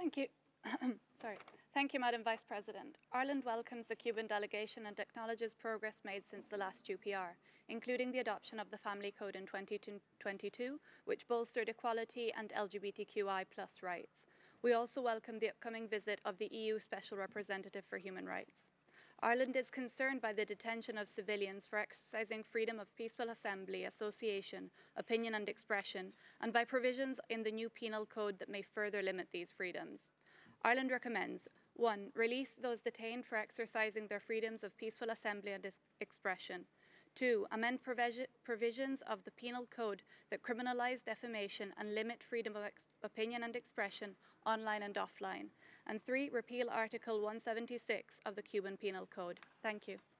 Thank you. Sorry. Thank you, Madam Vice President. Ireland welcomes the Cuban delegation and acknowledges progress made since the last UPR, including the adoption of the Family Code in 2022, which bolstered equality and LGBTQI+ rights. We also welcome the upcoming visit of the EU Special Representative for Human Rights. Ireland is concerned by the detention of civilians for exercising freedom of peaceful assembly, association, opinion and expression, and by provisions in the new penal code that may further limit these freedoms. Ireland recommends 1. Release those detained for exercising their freedoms of peaceful assembly and expression. 2. Amend provisions of the penal code that criminalise defamation and limit freedom of opinion and expression online and offline. And 3. Repeal Article 176 of the Cuban Penal Code. Thank you.